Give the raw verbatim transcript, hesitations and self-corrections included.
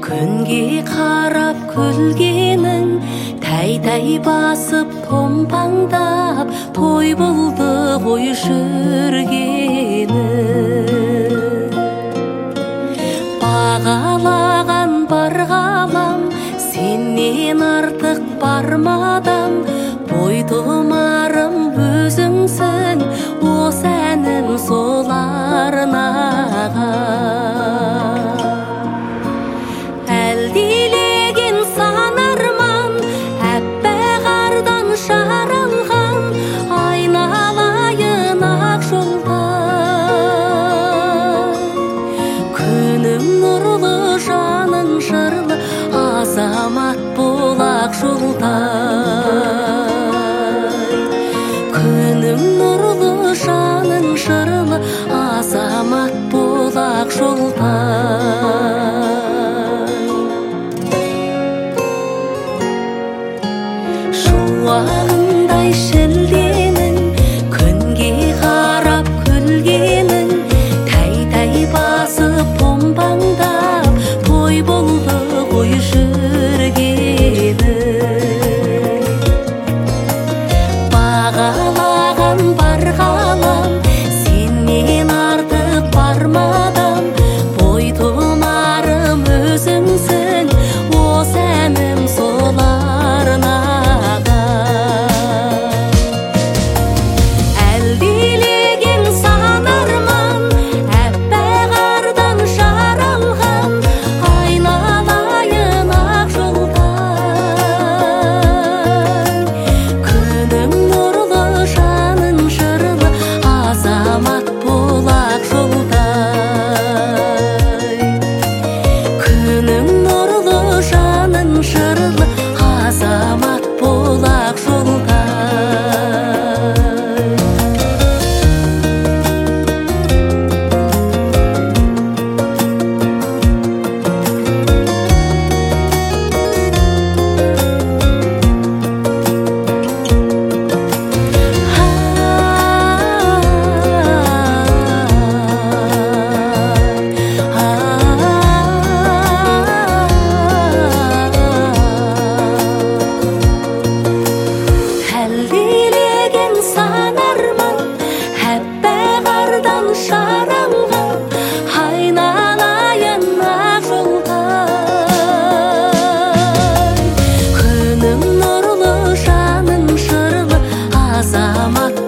Күнге қарап күлгенің, тәй-тәй басып томпаңдап, той болды ғой жүргенің. Бағалаған бар ғалам, сенен артық бармадам, бой тұмарым өзіңсің, осы әнім сол арнаға. Әлдилеген сан арман, әппақ ардан жаралған, айналайын ақ жолдай. Күнің нұрлы, жаның жырлы, азамат бол ақ жолдай. Күнің нұрлы, жаның жырлы, азамат бол ақ жолдай. Шуағындай шілденің, күнге қарап күлгенің, тәй-тәй басып томпаңдап, той болды ғой жүргенің. Бағалаған бар ғалам, сенен артық бармадам, бой тұмарым өзіңсің, осы әнім сол арнаға. Әлдилеген сан арман, әппақ ардан жаралған, айналайын ақ жолдай. Күнің нұрлы, жаның жырлы, азамат бол ақ жолдай. Күнің нұрлы, жаның жырлы, азамат бол ақ жолдай. Әлдилеген сан арман, әппақ ардан жаралған, айналайын ақ жолдай. Күнің нұрлы, жаның жырлы, азамат